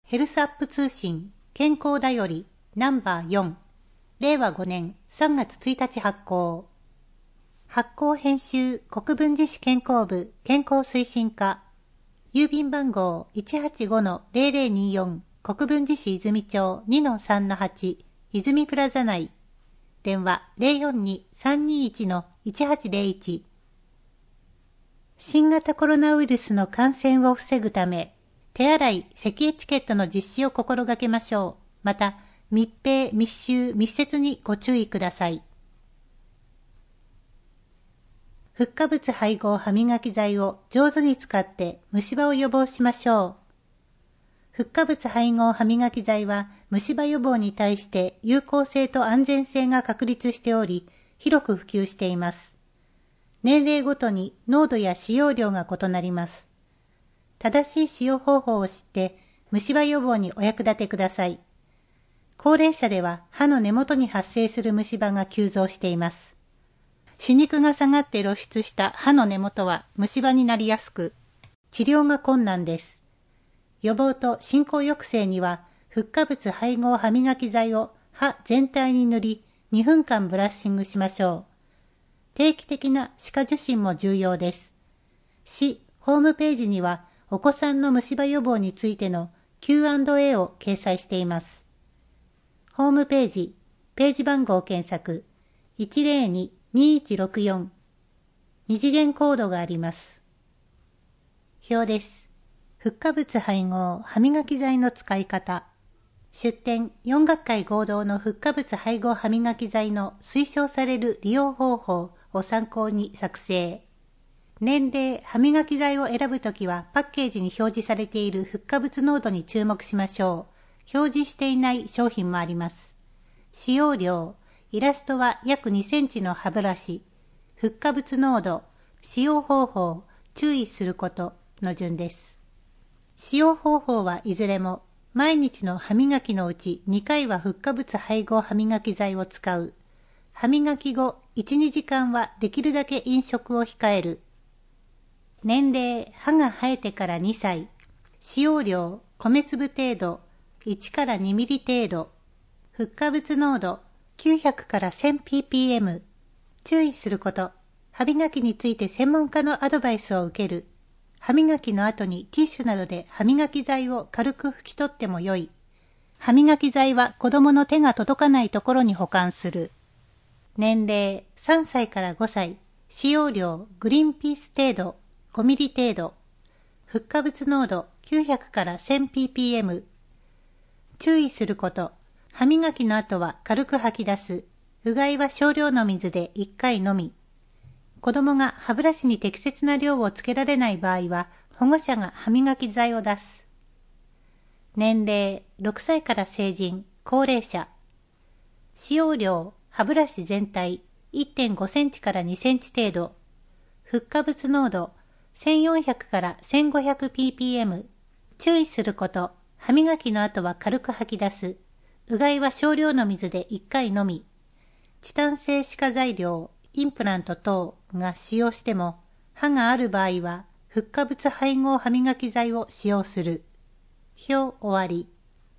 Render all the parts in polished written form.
ヘルスアップ通信健康だよりナンバー4令和5年3月1日発行。発行編集国分寺市健康部健康推進課郵便番号 185-0024 国分寺市泉町 2-3-8 泉プラザ内電話 042-321-1801 新型コロナウイルスの感染を防ぐため手洗い、咳エチケットの実施を心がけましょう。また、密閉、密集、密接にご注意ください。フッ化物配合歯磨き剤を上手に使って虫歯を予防しましょう。フッ化物配合歯磨き剤は虫歯予防に対して有効性と安全性が確立しており、広く普及しています。年齢ごとに濃度や使用量が異なります。正しい使用方法を知って虫歯予防にお役立てください。高齢者では歯の根元に発生する虫歯が急増しています。歯肉が下がって露出した歯の根元は虫歯になりやすく、治療が困難です。予防と進行抑制には、フッ化物配合歯磨き剤を歯全体に塗り、2分間ブラッシングしましょう。定期的な歯科受診も重要です。市ホームページには、お子さんの虫歯予防についての Q&A を掲載しています。ホームページ、ページ番号検索、102-2164、二次元コードがあります。表です。フッ化物配合歯磨き剤の使い方。出典4学会合同のフッ化物配合歯磨き剤の推奨される利用方法を参考に作成。年齢、歯磨き剤を選ぶときはパッケージに表示されているフッ化物濃度に注目しましょう。表示していない商品もあります。使用量、イラストは約2センチの歯ブラシ、フッ化物濃度、使用方法、注意することの順です。使用方法はいずれも毎日の歯磨きのうち2回はフッ化物配合歯磨き剤を使う。歯磨き後 1,2 時間はできるだけ飲食を控える。年齢、歯が生えてから2歳。使用量、米粒程度、1から2ミリ程度。フッ化物濃度、900から 1000ppm。注意すること。歯磨きについて専門家のアドバイスを受ける。歯磨きの後にティッシュなどで歯磨き剤を軽く拭き取ってもよい。歯磨き剤は子供の手が届かないところに保管する。年齢、3歳から5歳。使用量、グリーンピース程度。5ミリ程度。フッ化物濃度900から 1000ppm。注意すること。歯磨きの後は軽く吐き出す。うがいは少量の水で1回のみ。子供が歯ブラシに適切な量をつけられない場合は、保護者が歯磨き剤を出す。年齢、6歳から成人、高齢者。使用量、歯ブラシ全体 1.5 センチから2センチ程度。フッ化物濃度、1400から 1500ppm。注意すること。歯磨きの後は軽く吐き出す。うがいは少量の水で1回のみ。チタン製歯科材料、インプラント等が使用しても、歯がある場合は、フッ化物配合歯磨き剤を使用する。表終わり。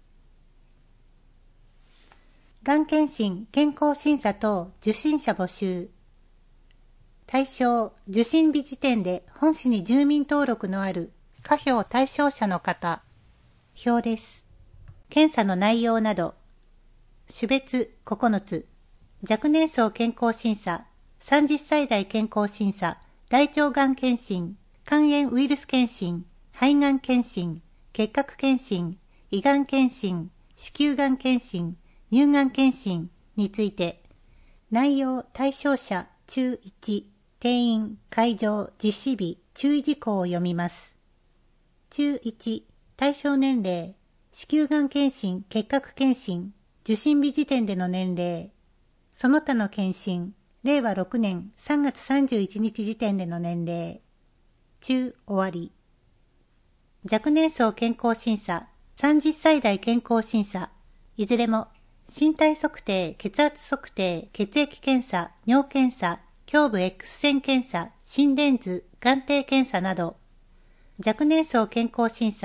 がん検診、健康審査等受診者募集。対象、受診日時点で本市に住民登録のある加票対象者の方。表です。検査の内容など。種別9つ。若年層健康審査、30歳代健康審査、大腸がん検診、肝炎ウイルス検診、肺がん検診、結核検診、胃がん検診、子宮がん検診、乳がん検診について、内容対象者中1、定員、会場、実施日、注意事項を読みます。中1、対象年齢、子宮がん検診、結核検診、受診日時点での年齢、その他の検診、令和6年3月31日時点での年齢、中終わり。若年層健康審査、30歳代健康審査、いずれも身体測定、血圧測定、血液検査、尿検査、胸部 X 線検査、心電図、眼底検査など、若年層健康審査、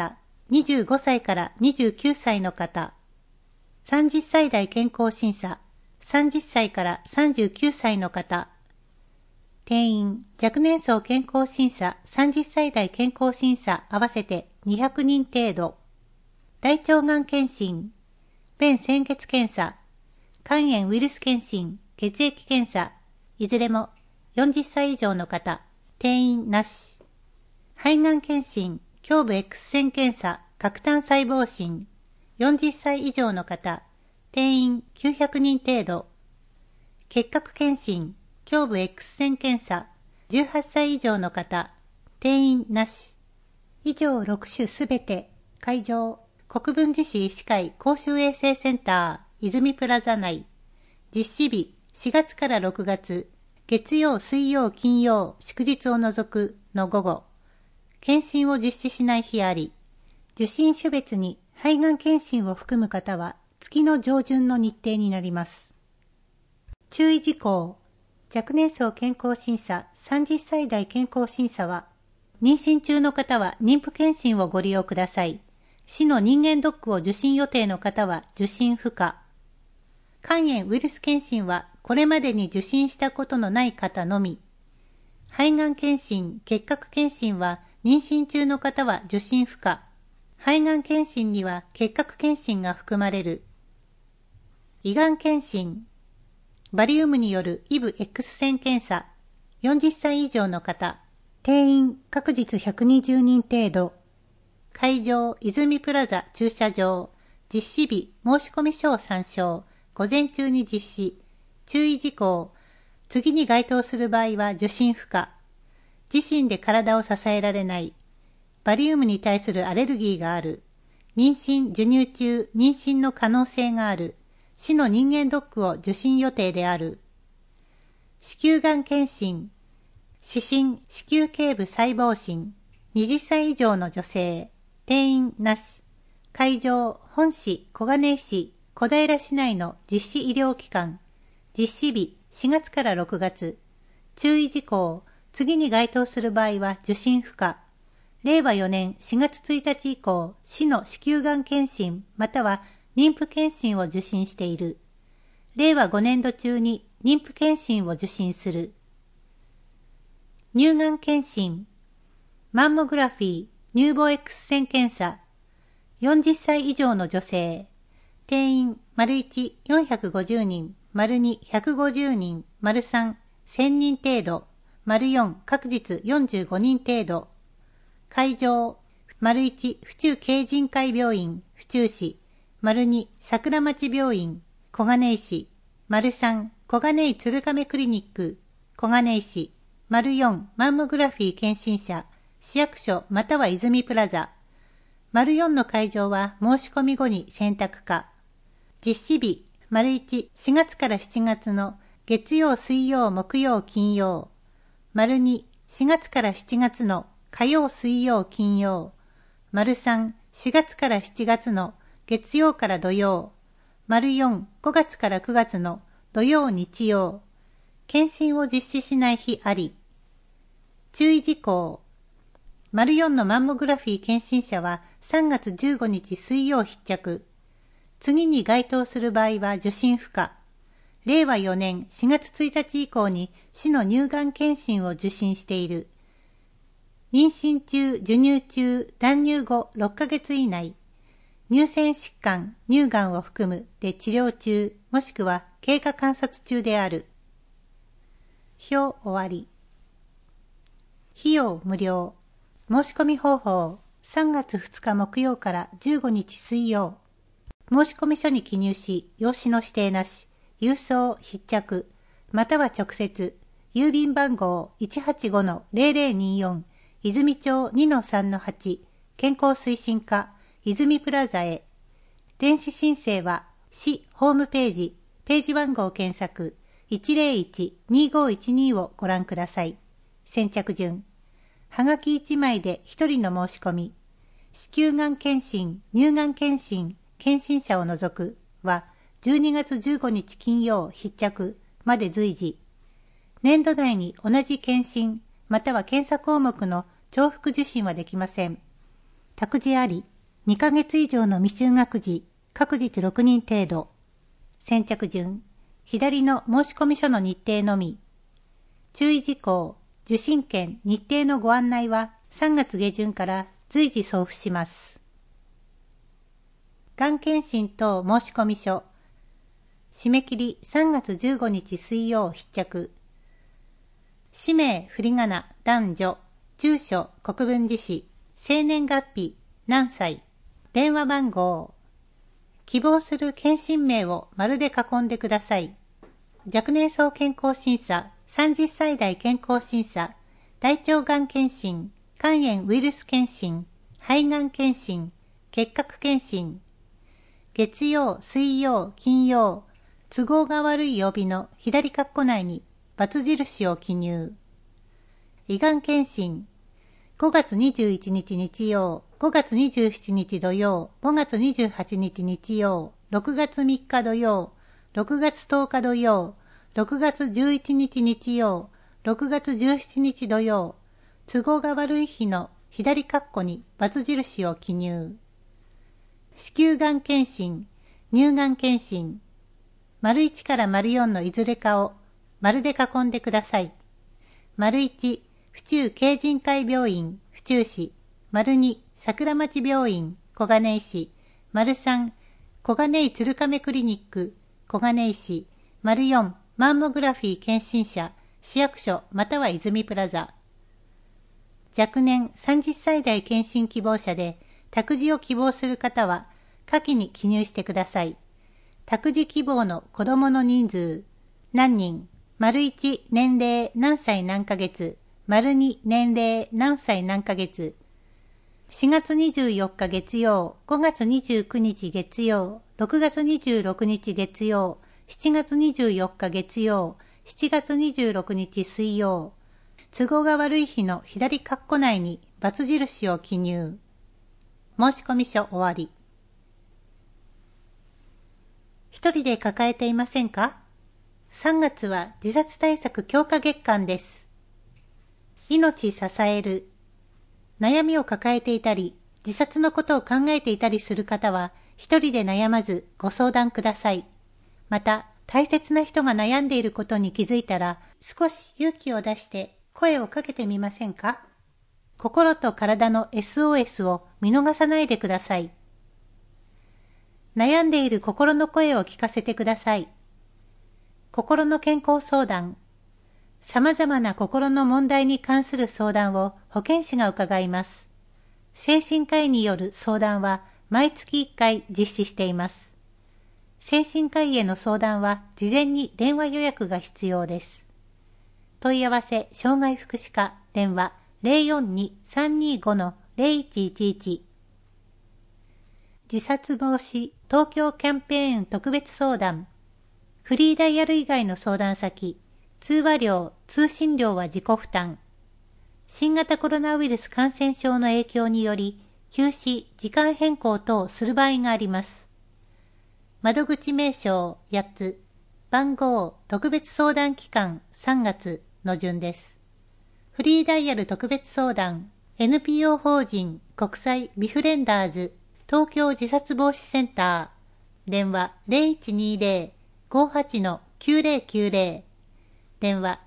25歳から29歳の方。30歳代健康審査、30歳から39歳の方。定員、若年層健康審査、30歳代健康審査合わせて200人程度。大腸がん検診、便潜血検査、肝炎ウイルス検診、血液検査、いずれも40歳以上の方、定員なし。肺がん検診、胸部 X 線検査、核単細胞診、40歳以上の方、定員900人程度。結核検診、胸部 X 線検査、18歳以上の方、定員なし。以上6種すべて、会場、国分寺市医師会公衆衛生センター、泉プラザ内。実施日、4月から6月、月曜、水曜、金曜、祝日を除くの午後。検診を実施しない日あり、受診種別に肺がん検診を含む方は、月の上旬の日程になります。注意事項。若年層健康審査、30歳代健康審査は、妊娠中の方は妊婦検診をご利用ください。市の人間ドックを受診予定の方は受診不可。肝炎ウイルス検診はこれまでに受診したことのない方のみ。肺がん検診、結核検診は妊娠中の方は受診不可。肺がん検診には結核検診が含まれる。胃がん検診、バリウムによるイブ X 線検査、40歳以上の方、定員各日120人程度。会場、泉プラザ駐車場、実施日、申込書を参照、午前中に実施。注意事項、次に該当する場合は受診不可。自身で体を支えられない。バリウムに対するアレルギーがある。妊娠、授乳中、妊娠の可能性がある。市の人間ドックを受診予定である。子宮がん検診、視診、子宮頸部細胞診、20歳以上の女性、定員なし。会場、本市、小金井市、小平市内の実施医療機関。実施日、4月から6月。注意事項、次に該当する場合は受診不可。令和4年4月1日以降、市の子宮がん検診または妊婦検診を受診している。令和5年度中に妊婦検診を受診する。乳がん検診、マンモグラフィー、乳房 X 線検査、40歳以上の女性、定員、1、450人、2、150人、3、1000人程度、4、各日45人程度。会場、1、府中京仁会病院、府中市、2、桜町病院、小金井市、3、小金井鶴亀クリニック、小金井市、4、マンモグラフィー検診者、市役所または泉プラザ。4の会場は申し込み後に選択可。実施日、1、4月から7月の月曜、水曜、木曜、金曜。2、4月から7月の火曜、水曜、金曜。3、4月から7月の月曜から土曜。4、5月から9月の土曜、日曜。検診を実施しない日あり。注意事項。4のマンモグラフィー検診者は3月15日水曜必着。次に該当する場合は受診不可。令和4年4月1日以降に市の乳がん検診を受診している。妊娠中、授乳中、断乳後6ヶ月以内、乳腺疾患、乳がんを含むで治療中、もしくは経過観察中である。表終わり。費用無料。申し込み方法、3月2日木曜から15日水曜。申込書に記入し、用紙の指定なし、郵送必着、または直接、郵便番号 185-0024、泉町 2-3-8、健康推進課、泉プラザへ。電子申請は、市ホームページ、ページ番号検索、101-2512をご覧ください。先着順。はがき1枚で1人の申し込み。子宮がん検診、乳がん検診、検診者を除くは、12月15日金曜必着まで随時。年度内に同じ検診、または検査項目の重複受診はできません。託児あり。 2ヶ月以上の未就学児、各日6人程度。先着順、左の申込書の日程のみ。注意事項、受信券、日程のご案内は3月下旬から随時送付します。がん検診等申込書。締め切り3月15日水曜必着。氏名、振り仮名、男女、住所、国分寺市、生年月日、何歳、電話番号。希望する検診名を丸で囲んでください。若年層健康審査、30歳代健康審査、大腸がん検診、肝炎ウイルス検診、肺がん検診、結核検診。月曜、水曜、金曜、都合が悪い曜日の左括弧内に×印を記入。胃がん検診、5月21日日曜、5月27日土曜、5月28日日曜、6月3日土曜、6月10日土曜、6月11日日曜、6月17日土曜、都合が悪い日の左括弧に×印を記入。子宮がん検診、乳がん検診、1から4のいずれかを丸で囲んでください。1、府中京仁会病院、府中市。2、桜町病院、小金井市。3、小金井鶴亀クリニック、小金井市。4、マンモグラフィー検診者、市役所または泉プラザ。若年30歳代検診希望者で、託児を希望する方は、下記に記入してください。託児希望の子供の人数、何人、1、年齢何歳何ヶ月、2、年齢何歳何ヶ月。4月24日月曜、5月29日月曜、6月26日月曜、7月24日月曜、7月26日水曜。都合が悪い日の左括弧内に×印を記入。申込書終わり。一人で抱えていませんか？ 3 月は自殺対策強化月間です。命支える。悩みを抱えていたり、自殺のことを考えていたりする方は、一人で悩まずご相談ください。また、大切な人が悩んでいることに気づいたら、少し勇気を出して声をかけてみませんか？心と体の SOS を見逃さないでください。悩んでいる心の声を聞かせてください。心の健康相談。様々な心の問題に関する相談を保健師が伺います。精神科医による相談は毎月1回実施しています。精神科医への相談は事前に電話予約が必要です。問い合わせ障害福祉課電話 042-325-0111 自殺防止東京キャンペーン特別相談フリーダイヤル以外の相談先通話料、通信料は自己負担。新型コロナウイルス感染症の影響により、休止、時間変更等する場合があります。窓口名称8つ、番号、特別相談期間3月の順です。フリーダイヤル特別相談、NPO 法人国際ビフレンダーズ東京自殺防止センター、電話 0120-58-9090電話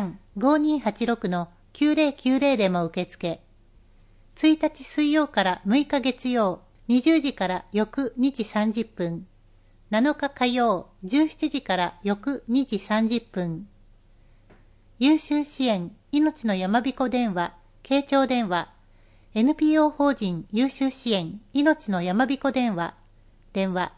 03-5286-9090 でも受付。1日水曜から6日月曜20時から翌2時30分。7日火曜17時から翌2時30分。優秀支援命のやまびこ電話、慶長電話。NPO 法人優秀支援命のやまびこ電話。電話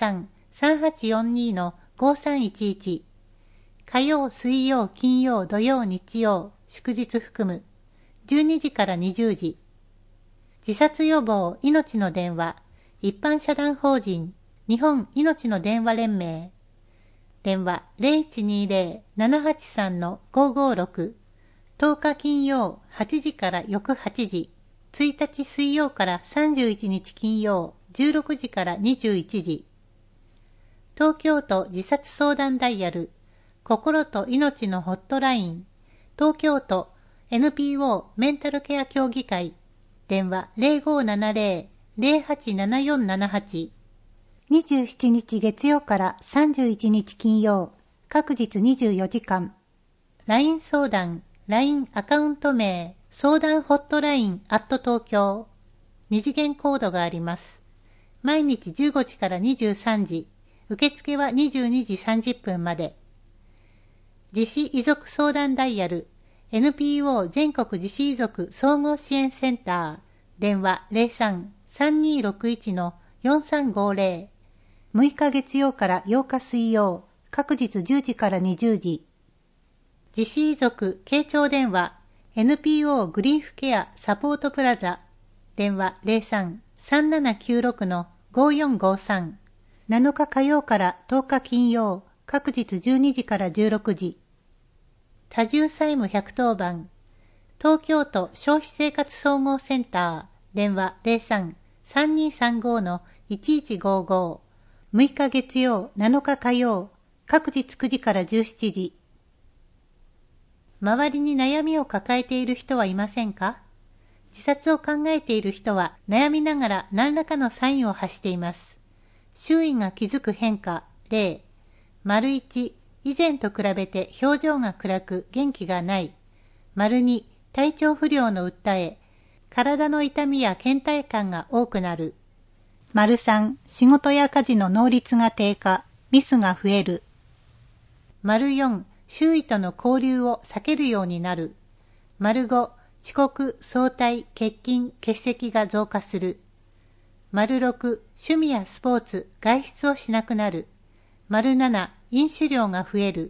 03-3842-5311。火曜、水曜、金曜、土曜、日曜、祝日含む、12時から20時。自殺予防命の電話、一般社団法人、日本命の電話連盟。電話 0120-783-556。10日金曜8時から翌8時。1日水曜から31日金曜16時から21時。東京都自殺相談ダイヤル、心と命のホットライン、東京都 NPO メンタルケア協議会、電話 087478。27日月曜から31日金曜、各日24時間。LINE 相談、LINE アカウント名、相談ホットライン東京。二次元コードがあります。毎日15時から23時。受付は22時30分まで。自死遺族相談ダイヤル NPO 全国自死遺族総合支援センター電話 03-3261-4350 6日月曜から8日水曜各日10時から20時。自死遺族傾聴電話 NPO グリーフケアサポートプラザ電話 03-3796-5453 7日火曜から10日金曜、各日12時から16時。多重債務110番、東京都消費生活総合センター、電話 03-3235-1155。6日月曜、7日火曜、各日9時から17時。周りに悩みを抱えている人はいませんか？自殺を考えている人は悩みながら何らかのサインを発しています。周囲が気づく変化、例、1、以前と比べて表情が暗く元気がない。2、体調不良の訴え、体の痛みや倦怠感が多くなる。3、仕事や家事の能率が低下、ミスが増える。4、周囲との交流を避けるようになる。5、遅刻、早退、欠勤、欠席が増加する。6、趣味やスポーツ、外出をしなくなる。7、飲酒量が増える。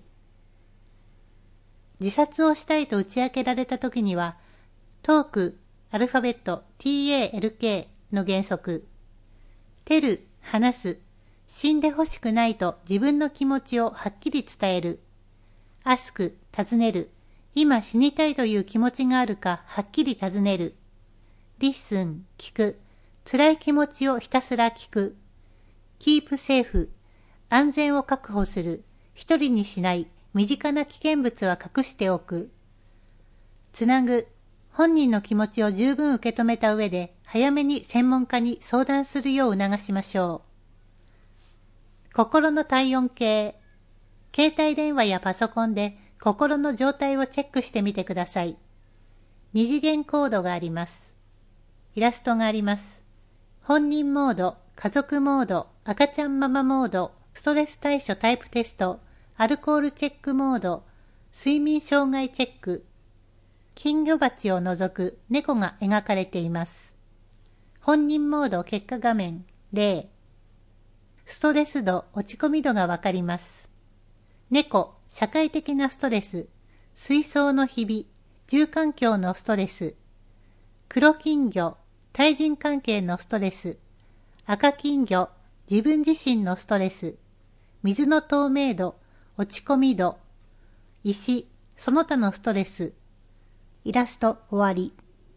自殺をしたいと打ち明けられたときには、トーク、アルファベット TALK の原則。テル、話す。死んでほしくないと自分の気持ちをはっきり伝える。アスク、尋ねる。今死にたいという気持ちがあるかはっきり尋ねる。リッスン、聞く。辛い気持ちをひたすら聞く。キープセーフ。安全を確保する。一人にしない。身近な危険物は隠しておく。つなぐ。本人の気持ちを十分受け止めた上で、早めに専門家に相談するよう促しましょう。心の体温計。携帯電話やパソコンで心の状態をチェックしてみてください。二次元コードがあります。イラストがあります。本人モード、家族モード、赤ちゃんママモード、ストレス対処タイプテスト、アルコールチェックモード、睡眠障害チェック、金魚鉢を除く猫が描かれています。本人モード結果画面0。ストレス度、落ち込み度がわかります。猫、社会的なストレス、水槽の日々、住環境のストレス、黒金魚、対人関係のストレス、赤金魚、自分自身のストレス、水の透明度、落ち込み度、石、その他のストレス。イラスト終わり。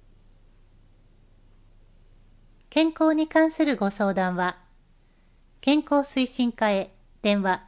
健康に関するご相談は、健康推進課へ電話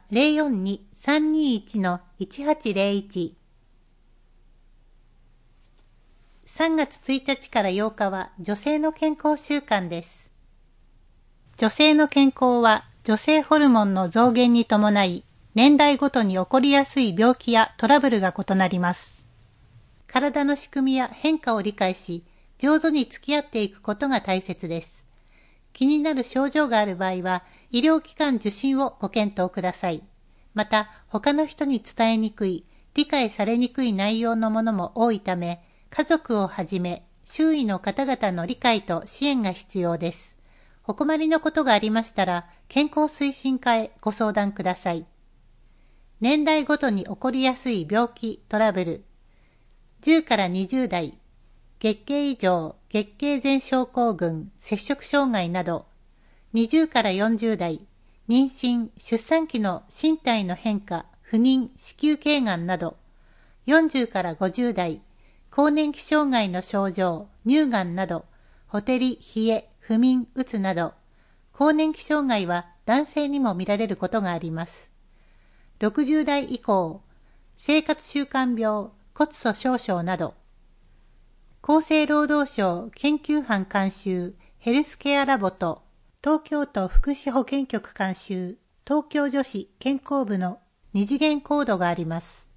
042-321-1801。3月1日から8日は女性の健康週間です。女性の健康は女性ホルモンの増減に伴い、年代ごとに起こりやすい病気やトラブルが異なります。体の仕組みや変化を理解し、上手に付き合っていくことが大切です。気になる症状がある場合は、医療機関受診をご検討ください。また、他の人に伝えにくい、理解されにくい内容のものも多いため、家族をはじめ、周囲の方々の理解と支援が必要です。お困りのことがありましたら、健康推進課へご相談ください。年代ごとに起こりやすい病気、トラブル。10から20代、月経異常、月経前症候群、摂食障害など。20から40代、妊娠、出産期の身体の変化、不妊、子宮頸がんなど。40から50代、更年期障害の症状、乳がんなど、ほてり、冷え、不眠、うつなど、更年期障害は男性にも見られることがあります。60代以降、生活習慣病、骨粗鬆症など、厚生労働省研究班監修ヘルスケアラボと東京都福祉保健局監修東京女子健康部の二次元コードがあります。